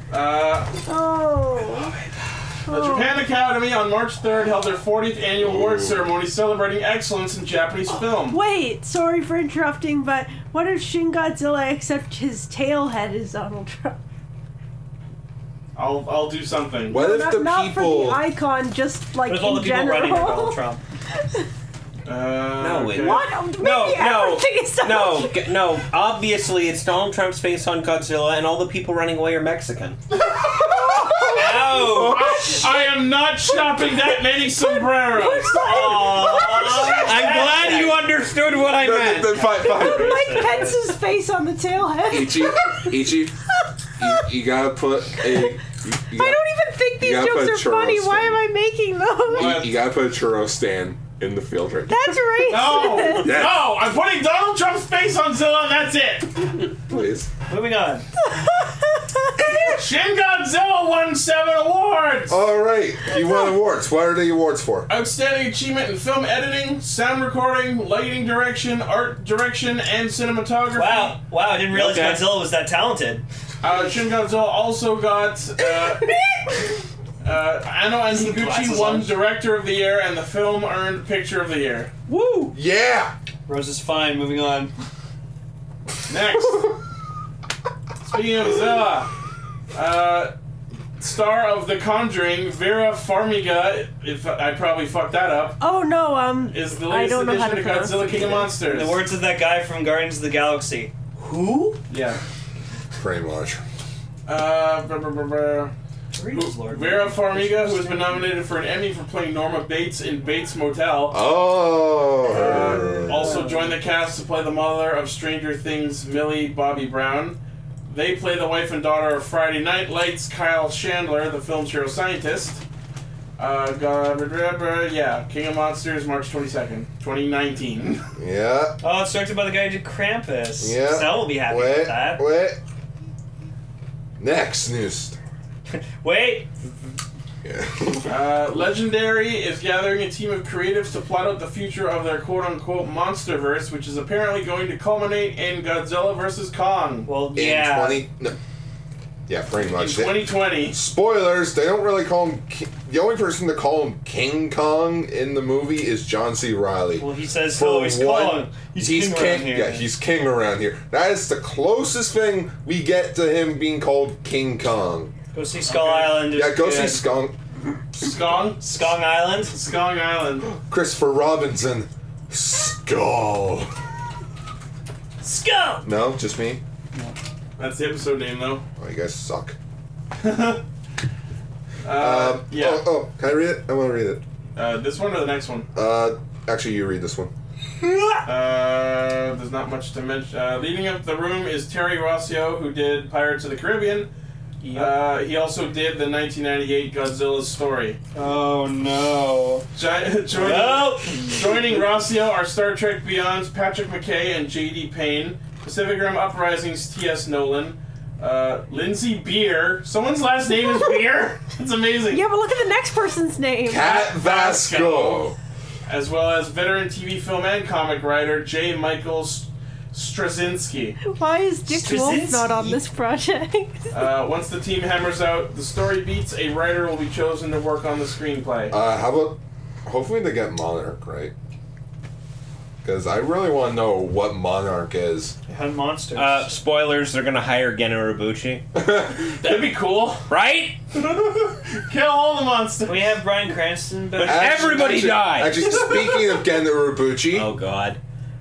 Oh. The Japan Academy on March 3rd held their 40th annual awards ceremony celebrating excellence in Japanese film. Wait, sorry for interrupting, but what if Shin Godzilla except his tail head is Donald Trump? I'll do something. What if not, the not people? for the icon, just like With all the in people general. running for Donald Trump. No, wait. okay. What? Maybe No, everything is Donald Trump. no. Obviously, it's Donald Trump's face on Godzilla, and all the people running away are Mexican. Ow! I am not shopping that many sombreros. I'm glad you understood what I meant. Fine. Mike Pence's face on the tailhead. Ichi, you gotta put a. I don't even think these gotta put jokes are churros funny. Why stand. am I making them? You gotta put a churro stand in the field right now. That's racist. No, Yes. no, I'm putting Donald Trump's face on Zilla. That's it. Please. Moving on. Shin Godzilla won 7 awards. All right, you won awards. What are the awards for? Outstanding achievement in film editing, sound recording, lighting direction, art direction, and cinematography. Wow, I didn't realize Okay. Godzilla was that talented. Shin Godzilla also got Anno and Higuchi Glasses won on. Director of the Year, and the film earned Picture of the Year. Woo! Yeah. Rose is fine. Moving on. Next. Speaking of Zilla, star of The Conjuring, Vera Farmiga, if I probably fucked that up, Oh no, is the I latest don't know how addition to to pronounce Godzilla it King of either. Monsters. In the words of that guy from Guardians of the Galaxy. Who? Yeah. Pretty much. Lord. Vera Farmiga, who has been nominated for an Emmy for playing Norma Bates in Bates Motel, Oh. also joined the cast to play the mother of Stranger Things, Millie Bobby Brown. They play the wife and daughter of Friday Night Lights, Kyle Chandler, the film's hero scientist. Yeah, King of Monsters, March 22nd, 2019. Yeah. Oh, it's directed by the guy who did Krampus. Yeah. Sal will be happy with that. Wait. Next news. Wait. Yeah. Legendary is gathering a team of creatives to plot out the future of their quote-unquote monsterverse, which is apparently going to culminate in Godzilla vs. Kong Well, In yeah. Yeah, pretty in much. 2020. Spoilers, they don't really call him... The only person to call him King Kong in the movie is John C. Reilly. Well, he says, For oh, he's one- Kong. He's king around here. Yeah, he's king around here. That is the closest thing we get to him being called King Kong. Go see Skull Island. Yeah, go see Yeah. Skong. Skong Island. Skong Island. Christopher Robinson. Skull. Skull! No, just me? That's the episode name, though. Oh, you guys suck. Yeah. Oh, can I read it? I want to read it. This one or the next one? Actually, you read this one. There's not much to mention. Leading up the room is Terry Rossio, who did Pirates of the Caribbean. He also did the 1998 Godzilla story. Oh, no. Joining Rossio are Star Trek Beyond's Patrick McKay and J.D. Payne, Pacific Rim Uprising's T.S. Nolan, Lindsay Beer. Someone's last name is Beer? That's amazing. Yeah, but look at the next person's name. Cat Vasco. As well as veteran TV film and comic writer J. Michael Straczynski. Why is Dick Wolf Straczynski? not on this project? Once the team hammers out the story beats, a writer will be chosen to work on the screenplay. How about... Hopefully they get Monarch, right? Because I really want to know what Monarch is. Hunt monsters. Spoilers, they're gonna hire Geno Ibuchi. That'd be cool. Right? Kill all the monsters. we have Bryan Cranston, but Everybody died. Actually, speaking of Gen Urobuchi, Oh god.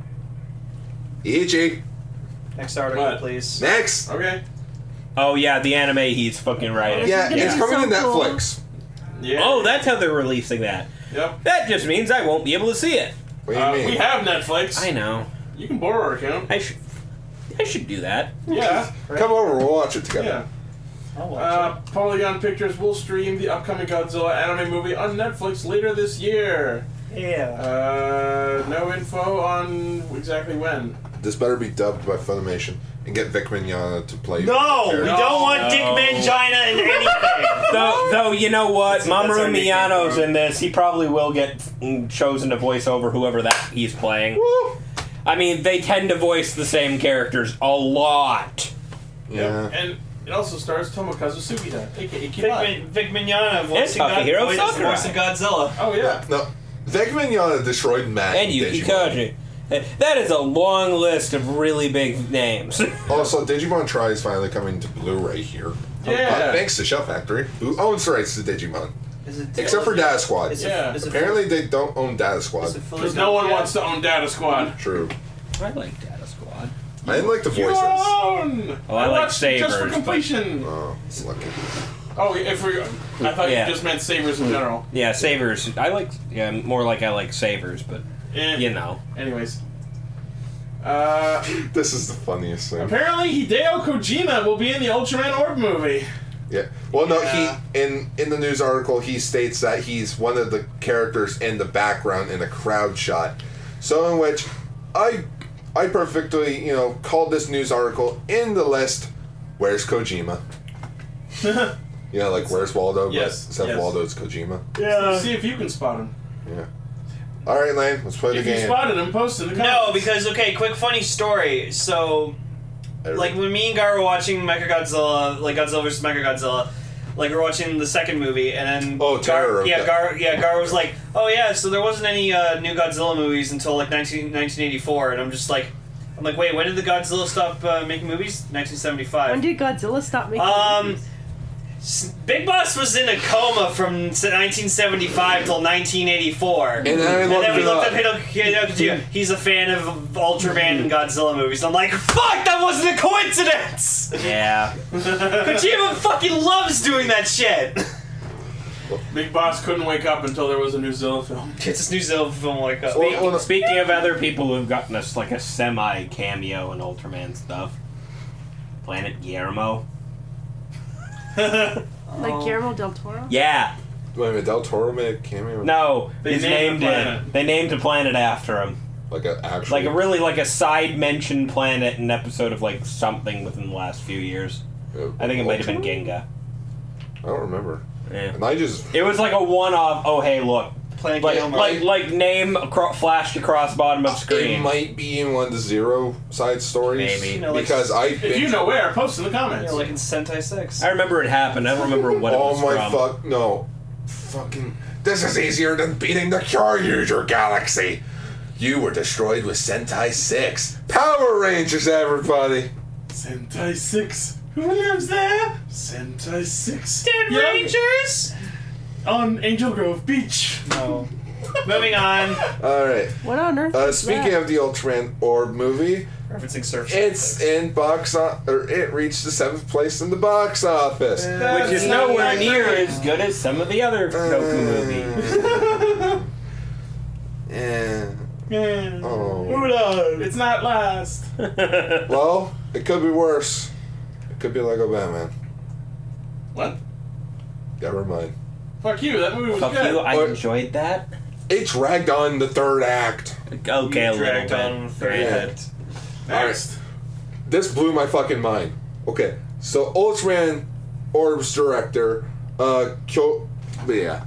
Ichi, next article, What? please. next. Okay. Oh yeah, the anime he's fucking writing. Yeah, gonna it's be coming to so cool. Netflix. Yeah. Oh, that's how they're releasing that. Yep. That just means I won't be able to see it. What do you mean? We have Netflix. I know. You can borrow our account. I should do that. Yeah. Come over, we'll watch it together. Yeah. I'll watch Polygon Pictures will stream the upcoming Godzilla anime movie on Netflix later this year. it. Yeah. No info on exactly when. This better be dubbed by Funimation and get Vic Mignogna to play. No! We the character. don't want Dick No. Mangina in anything! Though you know what, That's our Mamoru nickname Miyano's for him. in this. He probably will get chosen to voice over whoever that he's playing. Woo! I mean, they tend to voice the same characters a lot. Yeah. And it also stars Tomokazu Sugita, aka Kiba. Vic Mignogna voicing Takahiro Sakurai. voicing Godzilla. Oh yeah. No, Vic Mignogna destroyed Matt And Yuki Digimon. Kaji. That is a long list of really big names. Also, Digimon Tri is finally coming to Blu-ray here. Yeah. Thanks to Shell Factory, who owns the rights to Digimon. Is it Except for Data Squad. Yeah. Apparently they don't own Data Squad. Because no one wants to own Data Squad. True. I like Data Squad. I didn't like the You voices. own! Oh, I like watched it just for Sabers, but- completion. Oh, lucky. Oh, if we, I thought Yeah. you just meant Sabers in general. Yeah, Sabers. I like. Yeah, more like I like Sabers, but Eh. you know. Anyways. This is the funniest thing. Apparently Hideo Kojima will be in the Ultraman Orb movie. Yeah. Well, no, Yeah. he in the news article he states that he's one of the characters in the background in a crowd shot. So in which I perfectly, called this news article in the list, Where's Kojima? Like Where's Waldo? But Yes, except yes. Waldo's Kojima. Yeah. See if you can spot him. Yeah. All right, Lane, let's play If the you game. spotted him, post in the comments. No, because quick funny story. So, like when me and Gar were watching Mechagodzilla, like Godzilla vs Mechagodzilla, like we're watching the second movie, and then Terror. Gar was like, oh yeah, so there wasn't any new Godzilla movies until like 1984, and I'm like, wait, when did the Godzilla stop making movies? 1975. When did Godzilla stop making movies? Big Boss was in a coma from 1975 till 1984. And then we looked up Hideo Kojima. He's a fan of Ultraman and Godzilla movies. I'm like, fuck, that wasn't a coincidence! Yeah. Kojima fucking loves doing that shit! Big Boss couldn't wake up until there was a new Zilla film. It's this new Zelda film like Speaking of other people who've gotten us like a semi cameo in Ultraman stuff, Planet Guillermo. Like Guillermo del Toro? Yeah. Wait a minute, Del Toro made a cameo? No, They he's named named the it. planet. They named a planet after him. Like an actual... Like a side mentioned planet in an episode of like something within the last few years. I think it might have been Ginga. I don't remember. Yeah. And I just... It was like a one-off. Oh, hey, look. Planet Like, Guillermo. like name flashed across bottom of It screen. might be in one of the Zero side stories. Maybe. Because I... If you know where, post in the comments. like in Sentai 6. I remember it happened. I don't remember what it Oh was my from. fuck, no. Fucking... This is easier than beating the Cure User Galaxy. You were destroyed with Sentai 6. Power Rangers, everybody. Sentai 6. Who lives there? Sentai 6. Dead Young Rangers! on Angel Grove Beach. No. Moving on. Alright. What on earth? is Speaking that? of the Ultraman Orb movie, Referencing Surf. it's in it reached the 7th place in the box office. Which is nowhere near as good as some of the other Goku movies. Yeah. Oh. Moving on. It's not last. Well, it could be worse. It could be Lego Batman. What? Never mind. Fuck you. That movie was Fuck good. you, I Or- enjoyed that. It dragged on the third act. Okay, a little Dragged bit. on third Yeah. head. Next. This blew my fucking mind. Okay, so Ultraman Orb's director, Kyoitaka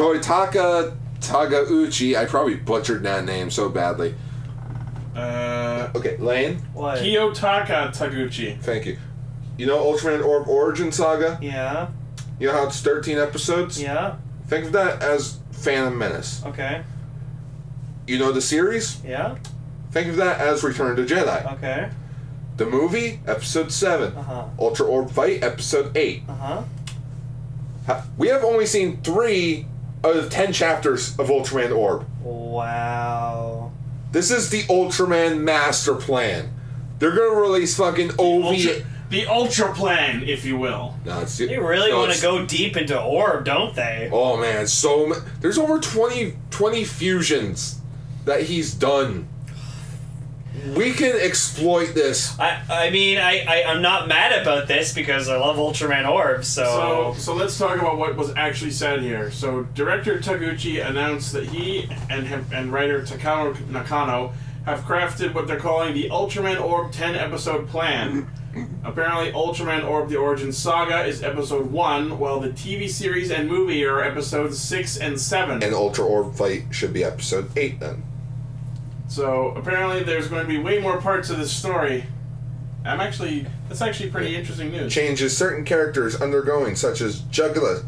Tagauchi. I probably butchered that name so badly. Okay, Lane, What? Kiyotaka Taguchi. thank you. You know Ultraman Orb Origin Saga? Yeah. You know how it's 13 episodes? Yeah. Think of that as Phantom Menace. Okay. You know the series? Yeah. Think of that as Return to Jedi. Okay. The movie, episode 7. Uh-huh. Ultra Orb Fight, episode 8. Uh-huh. We have only seen 3 out of 10 chapters of Ultraman Orb. Wow. This is the Ultraman master plan. They're gonna release fucking OVA. The Ultra Plan, if you will. No, it's, They really no, want to it's- go deep into Orb, don't they? Oh man, there's over 20 fusions that he's done. We can exploit this. I mean, I'm not mad about this because I love Ultraman Orb, So let's talk about what was actually said here. So director Taguchi announced that he and writer Takano Nakano have crafted what they're calling the Ultraman Orb 10 episode plan. Apparently, Ultraman Orb The Origin Saga is episode 1, while the TV series and movie are episodes 6 and 7. And Ultra Orb Fight should be episode 8 then. So apparently there's going to be way more parts of this story. That's actually pretty interesting news. Changes certain characters undergoing, such as Juggler,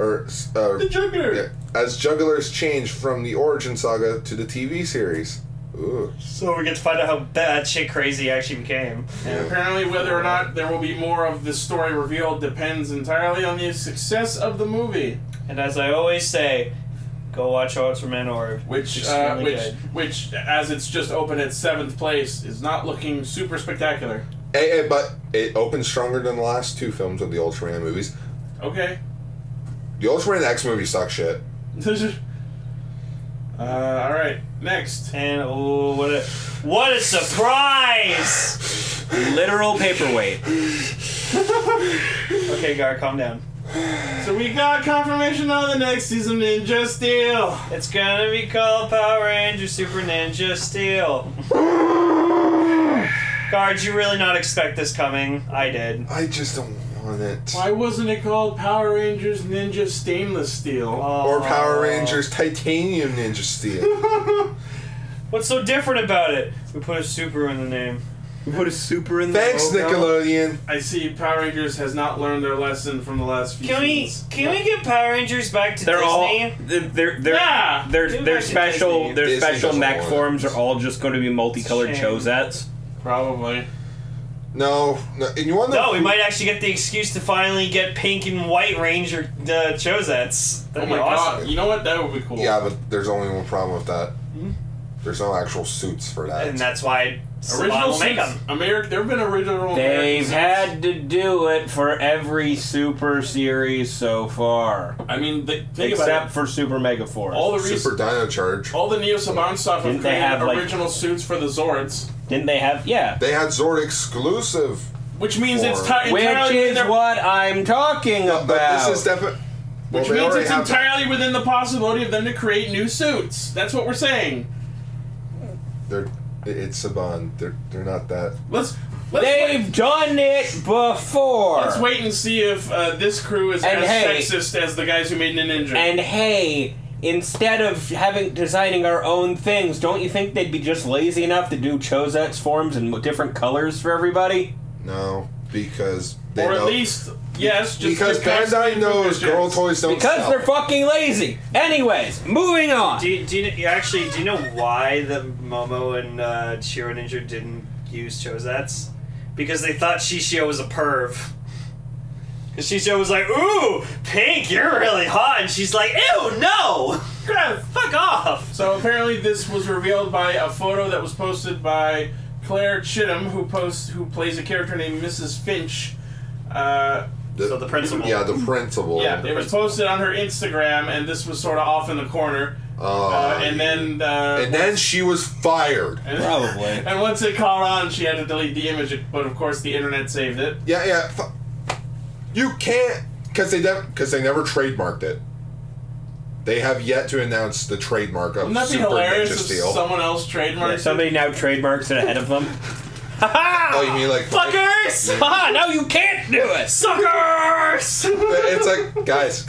The Juggler! yeah, as Jugglers change from the Origin Saga to the TV series. Ooh. So we get to find out how bad shit crazy he actually became. And apparently, whether or not there will be more of this story revealed depends entirely on the success of the movie. And as I always say, go watch Ultraman Orb. Which, It's extremely good. which, as it's just opened at 7th place, is not looking super spectacular. But it opened stronger than the last 2 films of the Ultraman movies. Okay. The Ultraman X movie sucks shit. All right. Next. And oh, what a surprise! Literal paperweight. Okay, Gar, calm down. So we got confirmation on the next season of Ninja Steel. It's gonna be called Power Rangers Super Ninja Steel. Gar, did you really not expect this coming? I did. I just don't want it. Why wasn't it called Power Rangers Ninja Stainless Steel? Or Power Rangers Titanium Ninja Steel. What's so different about it? We put a super in the name. We put a super in the Thanks, logo. Nickelodeon. I see Power Rangers has not learned their lesson from the last few Can we get Power Rangers back to They're all Disney? Yeah! their Give it their back to special Disney. their Disney special doesn't mech want it. forms are all just going to be multicolored Shame. Chosets. Probably. No. And you want to No, we might actually get the excuse to finally get pink and white Ranger Chosets. Oh That'd my be awesome. god. You know what? That would be cool. Yeah, but there's only one problem with that. There's no actual suits for that. And that's why Saban Original will make suits. them. There have been original American They've suits. had to do it for every super series so far, I mean, think about except it. for Super Mega Force. All the Super Dino Charge. all the Neo Saban stuff have Didn't they created have, like- original suits for the Zords, Didn't they have? Yeah. They had Zord exclusive. which means it's Or- Which entirely is within what I'm talking about. But this is definitely. which means it's entirely within the possibility of them to create new suits. That's what we're saying. It's Saban. They're not that. Let's They've done it before. let's wait and see if this crew is And as hey- sexist as the guys who made Ninja. And hey, instead of designing our own things, don't you think they'd be just lazy enough to do Chosets forms in different colors for everybody? No, because they or at know- least, yes, just because because Bandai knows visions. girl toys don't Because sell. they're fucking lazy. Anyways, moving on. Do you know why the Momo and Shiro Ninja didn't use Chosets? Because they thought Shishio was a perv. Because Shishio was like, "Ooh, Pink, you're really hot," and she's like, "Ew, no, fuck off." So apparently, this was revealed by a photo that was posted by Claire Chittum, who plays a character named Mrs. Finch. So the principal. Yeah, the principal. Yeah, it was posted on her Instagram, and this was sort of off in the corner. And then she was fired. Probably. And once it caught on, she had to delete the image, but of course the internet saved it. Yeah. You can't, because they never trademarked it. They have yet to announce the trademark of Wouldn't that be Super hilarious Ninja if Steel. someone else trademarked Yeah, it? somebody now trademarks it ahead of them. Oh, you mean like Fuckers! Haha, now you can't do it! Suckers! It's like, guys.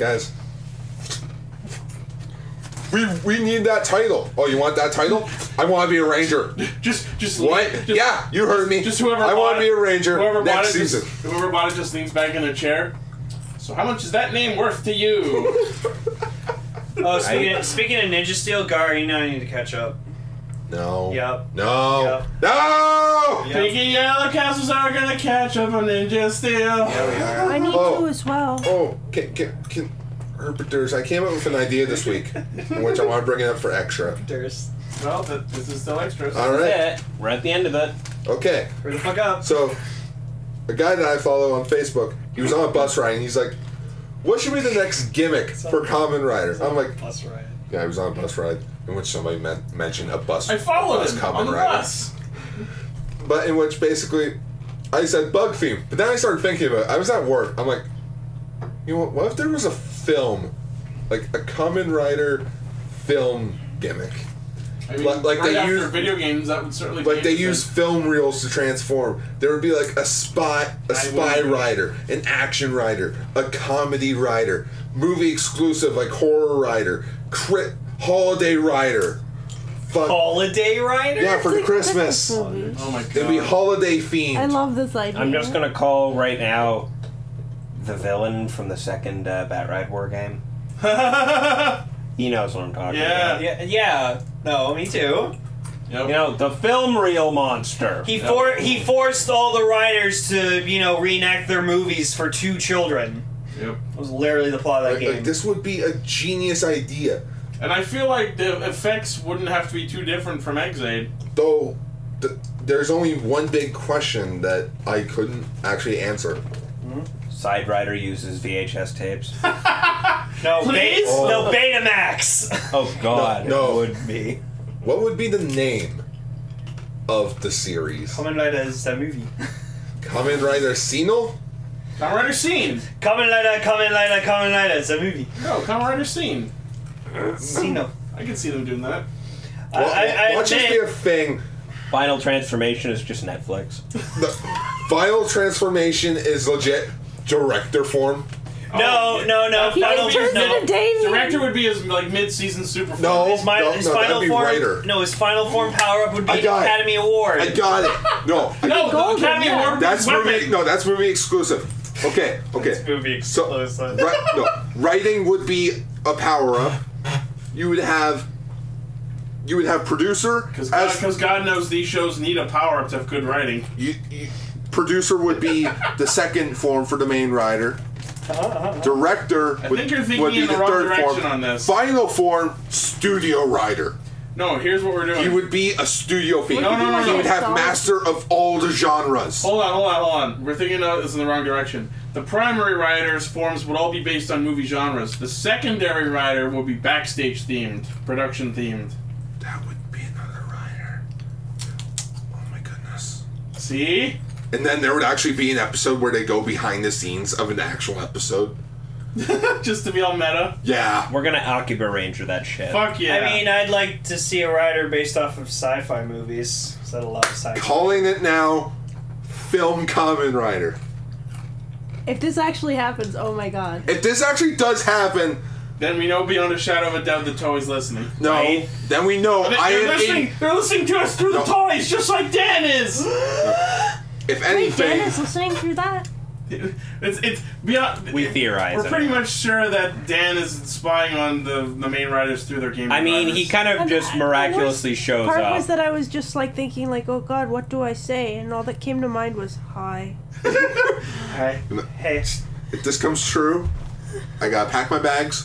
We need that title. Oh, you want that title? I want to be a ranger. Just What? just- Yeah, you heard me. Just whoever I bought want to be it- a ranger Whoever bought next it, season. whoever bought it just leans back in their chair. So how much is that name worth to you? Oh, speaking of Ninja Steel, Gar, you know I need to catch up. No. Yep. No. Yep. No. Yep. Pinky Yellow Castles are gonna catch up on Ninja Steel. Yeah, we are. I need Oh. to as well. Oh, can Herpeters, I came up with an idea this week, in which I want to bring it up for extra. Well, this is still extras. All right. Yeah, we're at the end of it. Okay. Hurry the fuck up. So, a guy that I follow on Facebook, he was on a bus ride, and he's like, "What should be the next gimmick for Kamen Rider?" I'm like, That's right. "Yeah, he was on a bus ride in which somebody mentioned a bus. I followed bus him Kamen on the Rider. bus. But in which basically, I said bug theme. But then I started thinking about it. I was at work. I'm like, you know what if there was a film, like a Kamen Rider film gimmick? I mean, Like right they after use- video games, that would certainly be Like they use interesting. film reels to transform. There would be like a spy would- rider, an action rider, a comedy rider, movie exclusive like horror rider, holiday rider. Holiday Rider? Yeah, for Like Christmas. movies. Oh my god. It'd be holiday themed. I love this idea. I'm just gonna call right now the villain from the second Bat Ride War game. He knows what I'm talking Yeah. about. Yeah. No, me too. Yep. You know, the film reel monster. He forced all the writers to, reenact their movies for 2 children. Yep. That was literally the plot of that game. Like, this would be a genius idea. And I feel like the effects wouldn't have to be too different from Ex-Aid. Though, there's only one big question that I couldn't actually answer. Side Rider uses VHS tapes. No, Please? no, Betamax. Oh God, No. it would be. What would be the name of the series? Kamen Rider is a movie. Kamen Rider Sinnoh? Kamen Rider Scene. Kamen Rider is a movie. No, Kamen Rider Scene. Sino. I can see them doing that. Watch this be a thing. Final Transformation is just Netflix. The Final Transformation is legit director form. No. He just turns into Damien. Director would be his mid-season super. No. His final that'd be form. writer. No, his final form power-up would be I an got it. Academy Award. I got it. No, No, Golden, the Academy yeah. Award. that's weapon. movie. No, that's movie exclusive. Okay. It's movie So, exclusive. writing would be a power-up. You would have producer Because God knows these shows need a power up to have good writing. producer would be the second form for the main writer. Director I would, think you're thinking would be in the the wrong third direction form. on this. Final form, studio writer. No, here's what we're doing. He would be a studio fiend. No. He would have Song. master of all the genres. Hold on. We're thinking of this in the wrong direction. The primary writers' forms would all be based on movie genres. The secondary writer would be backstage themed, production themed. That would be another writer. Oh my goodness. See? And then there would actually be an episode where they go behind the scenes of an actual episode. Just to be all meta. Yeah. We're gonna Akiba Ranger that shit. Fuck yeah. I mean, I'd like to see a writer based off of sci-fi movies. Because I love sci-fi. Calling it now, Film Kamen Rider. If this actually happens, oh my god. If this actually does happen, then we know beyond a shadow of a doubt the toy's listening. no, Right. then we know I They're am listening. in. They're listening to us through No. the toys, just like Dan is. If Wait, anything, Dan is listening through that? It's beyond. We theorize We're pretty anyway. much sure that Dan is spying on the main writers through their game. I mean, he kind of And just the miraculously worst shows part up. was that I was just like thinking like, oh god, what do I say? And all that came to mind was hi. Hey. if this comes true, I gotta pack my bags.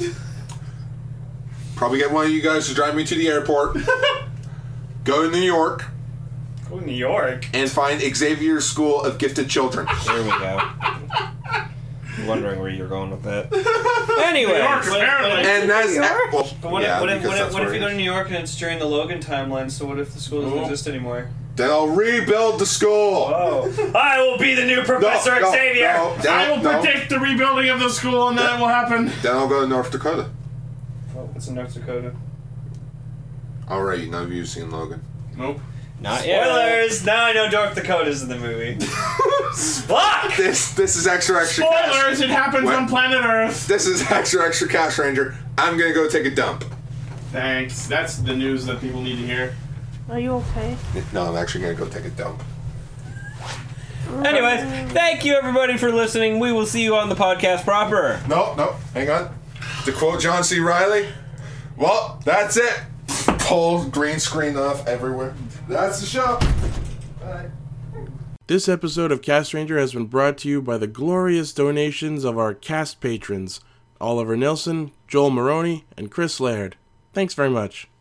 Probably get one of you guys to drive me to the airport. Go to New York Go to New York. and find Xavier's School of Gifted Children. There we go. I'm wondering where you're going with that. Anyway, New York, apparently. And that's well, But what yeah, if because that's what if where you go it to is. New York and it's during the Logan timeline? So what if the school doesn't Ooh. exist anymore? Then I'll rebuild the school. Oh, I will be the new Professor no, Xavier. no, I will no. predict the rebuilding of the school, and then it will happen. Then I'll go to North Dakota. Oh, it's in North Dakota. Alright, none of you have seen Logan. Nope. not yet. Spoilers! Now I know North Dakota's in the movie. Fuck! This is extra Spoilers! cash. It happens What? on planet Earth. This is extra cash ranger. I'm gonna go take a dump. Thanks. That's the news that people need to hear. Are you okay? No, I'm actually gonna go take a dump. Anyways, thank you everybody for listening. We will see you on the podcast proper. No, hang on. To quote John C. Reilly, well, that's it. Pull green screen off everywhere. That's the show. Bye. This episode of Cast Ranger has been brought to you by the glorious donations of our cast patrons, Oliver Nilsson, Joel Maroney, and Chris Laird. Thanks very much.